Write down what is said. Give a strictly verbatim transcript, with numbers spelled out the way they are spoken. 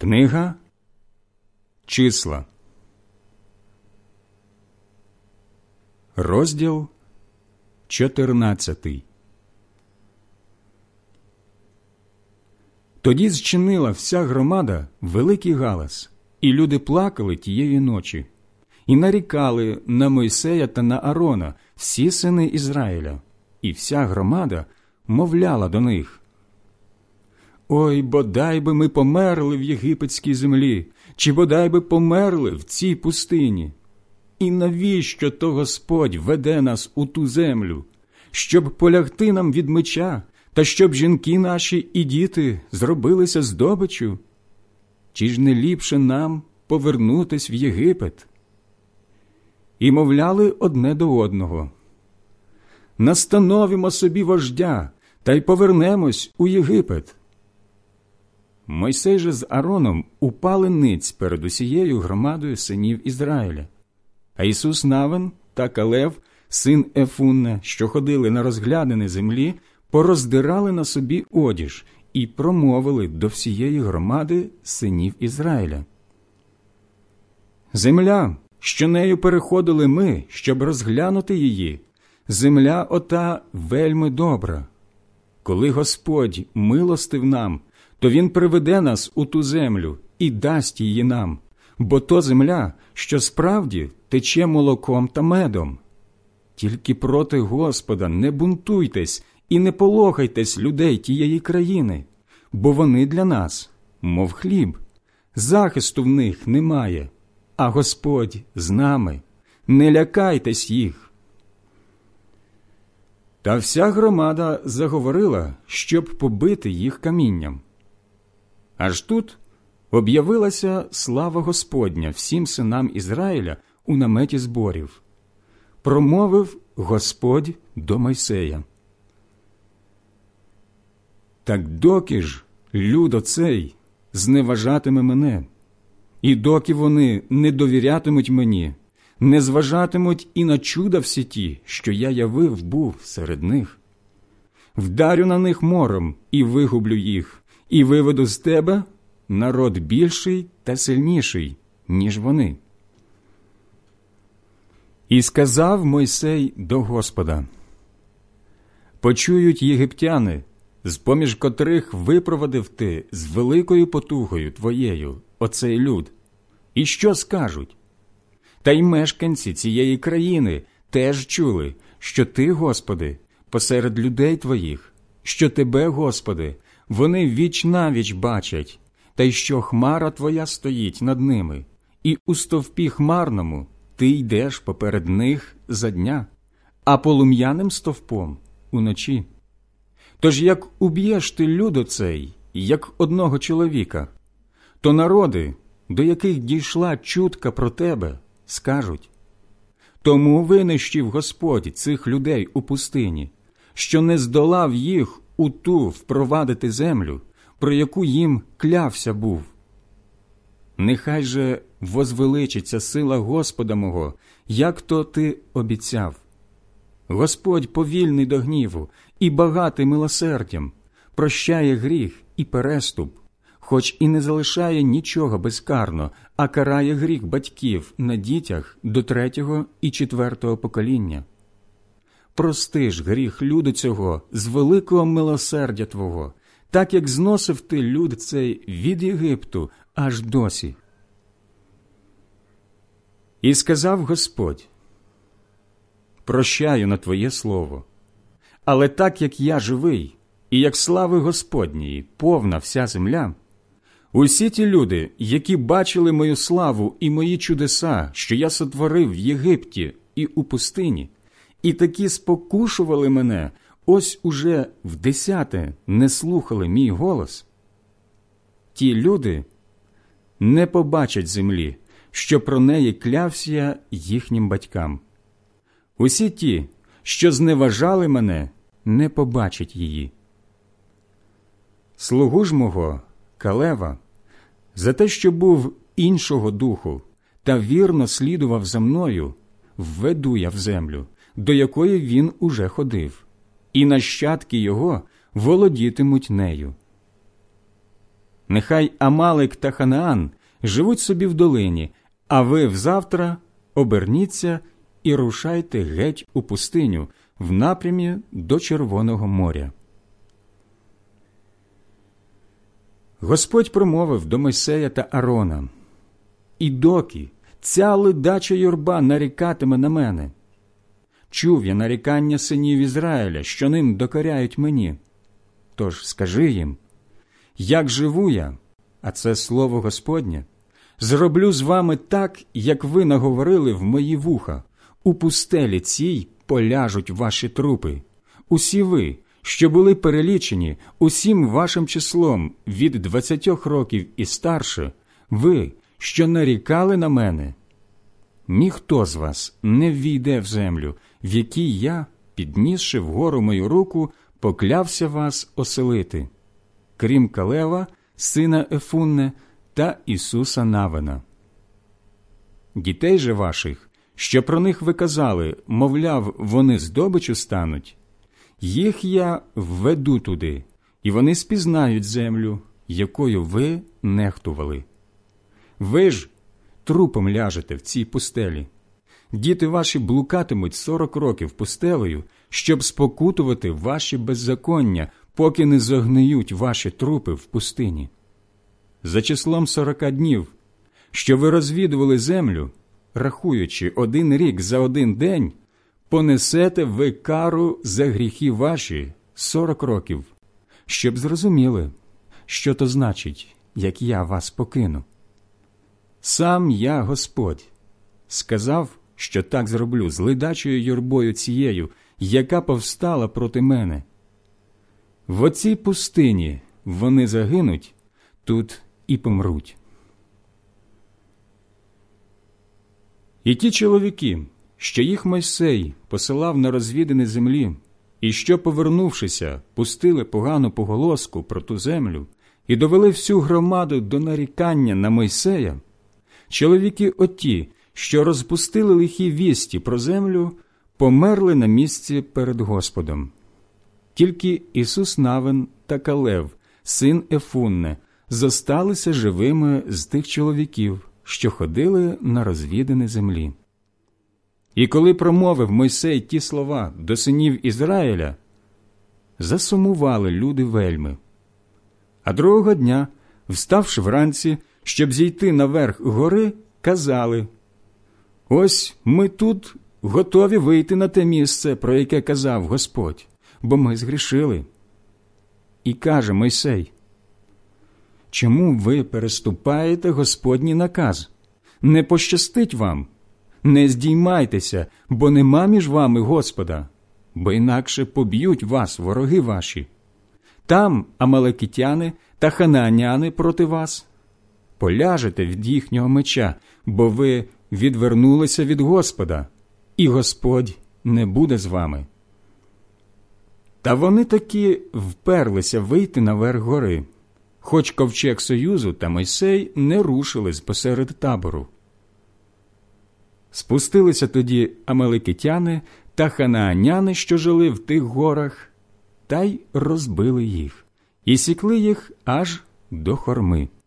Книга Числа, розділ чотирнадцятий. Тоді зчинила вся громада великий галас, і люди плакали тієї ночі, і нарікали на Мойсея та на Аарона всі сини Ізраїля, і вся громада мовляла до них: «Ой, бодай би ми померли в єгипетській землі, чи бодай би померли в цій пустині. І навіщо то Господь веде нас у ту землю, щоб полягти нам від меча, та щоб жінки наші і діти зробилися здобиччю? Чи ж не ліпше нам повернутись в Єгипет?» І мовляли одне до одного: «Настановимо собі вождя, та й повернемось у Єгипет». Мойсей же з Аароном упали ниць перед усією громадою синів Ізраїля. А Ісус Навин та Калев, син Ефунне, що ходили на розглядини землі, пороздирали на собі одіж і промовили до всієї громади синів Ізраїля: «Земля, що нею переходили ми, щоб розглянути її, земля ота вельми добра. Коли Господь милостив нам, то Він приведе нас у ту землю і дасть її нам, бо то земля, що справді тече молоком та медом. Тільки проти Господа не бунтуйтесь і не полохайтесь людей тієї країни, бо вони для нас, мов хліб, захисту в них немає, а Господь з нами, не лякайтесь їх». Та вся громада заговорила, щоб побити їх камінням. Аж тут об'явилася слава Господня всім синам Ізраїля у наметі зборів. Промовив Господь до Мойсея: «Так доки ж люд оцей зневажатиме мене, і доки вони не довірятимуть мені, не зважатимуть і на чуда всі ті, що я явив був серед них, вдарю на них мором і вигублю їх, і виведу з тебе народ більший та сильніший, ніж вони». І сказав Мойсей до Господа: «Почують єгиптяни, з-поміж котрих випровадив ти з великою потугою твоєю оцей люд, і що скажуть? Та й мешканці цієї країни теж чули, що ти, Господи, посеред людей твоїх, що тебе, Господи, вони віч-навіч бачать, та й що хмара твоя стоїть над ними, і у стовпі хмарному ти йдеш поперед них за дня, а полум'яним стовпом уночі. Тож як уб'єш ти люд оцей, як одного чоловіка, то народи, до яких дійшла чутка про тебе, скажуть: тому винищив Господь цих людей у пустині, що не здолав їх у ту впровадити землю, про яку їм клявся був. Нехай же возвеличиться сила Господа мого, як то ти обіцяв. Господь повільний до гніву і багатий милосердям, прощає гріх і переступ, хоч і не залишає нічого безкарно, а карає гріх батьків на дітях до третього і четвертого покоління. Прости ж гріх люду цього з великого милосердя Твого, так як зносив ти люд цей від Єгипту аж досі». І сказав Господь: «Прощаю на Твоє слово, але так як я живий, і як слави Господньої повна вся земля, усі ті люди, які бачили мою славу і мої чудеса, що я сотворив в Єгипті і у пустині, і такі спокушували мене, ось уже вдесяте не слухали мій голос, ті люди не побачать землі, що про неї клявся я їхнім батькам. Усі ті, що зневажали мене, не побачать її. Слугу ж мого, Калева, за те, що був іншого духу та вірно слідував за мною, введу я в землю, до якої він уже ходив, і нащадки його володітимуть нею. Нехай Амалик та Ханаан живуть собі в долині, а ви взавтра оберніться і рушайте геть у пустиню в напрямі до Червоного моря». Господь промовив до Мойсея та Аарона: «І доки ця ледача юрба нарікатиме на мене? Чув я нарікання синів Ізраїля, що ним докоряють мені. Тож скажи їм: як живу я, а це слово Господнє, зроблю з вами так, як ви наговорили в мої вуха. У пустелі цій поляжуть ваші трупи. Усі ви, що були перелічені усім вашим числом від двадцятьох років і старше, ви, що нарікали на мене. Ніхто з вас не ввійде в землю, в якій я, піднісши вгору мою руку, поклявся вас оселити, крім Калева, сина Ефунне, та Ісуса Навина. Дітей же ваших, що про них ви казали, мовляв, вони здобичу стануть, їх я введу туди, і вони спізнають землю, якою ви нехтували. Ви ж трупом ляжете в цій пустелі. Діти ваші блукатимуть сорок років пустелею, щоб спокутувати ваші беззаконня, поки не зогниють ваші трупи в пустині. За числом сорока днів, що ви розвідували землю, рахуючи один рік за один день, понесете ви кару за гріхи ваші сорок років, щоб зрозуміли, що то значить, як я вас покину. Сам я, Господь, сказав, що так зроблю з ледачою юрбою цією, яка повстала проти мене. В оцій пустині вони загинуть, тут і помруть. І ті чоловіки, що їх Мойсей посилав на розвідані землі, і що, повернувшися, пустили погану поголоску про ту землю і довели всю громаду до нарікання на Мойсея, чоловіки оті, що розпустили лихі вісті про землю, померли на місці перед Господом. Тільки Ісус Навин та Калев, син Ефунне, зосталися живими з тих чоловіків, що ходили на розвідані землі. І коли промовив Мойсей ті слова до синів Ізраїля, засумували люди вельми. А другого дня, вставши вранці, щоб зійти наверх гори, казали: «Ось ми тут готові вийти на те місце, про яке казав Господь, бо ми згрішили». І каже Мойсей: «Чому ви переступаєте Господній наказ? Не пощастить вам. Не здіймайтеся, бо нема між вами Господа, бо інакше поб'ють вас вороги ваші. Там амалекітяни та ханааняни проти вас. Поляжете від їхнього меча, бо ви відвернулися від Господа, і Господь не буде з вами». Та вони таки вперлися вийти наверх гори, хоч ковчег Союзу та Мойсей не рушили з посеред табору. Спустилися тоді амалекітяни та ханааняни, що жили в тих горах, та й розбили їх, і сікли їх аж до Хорми.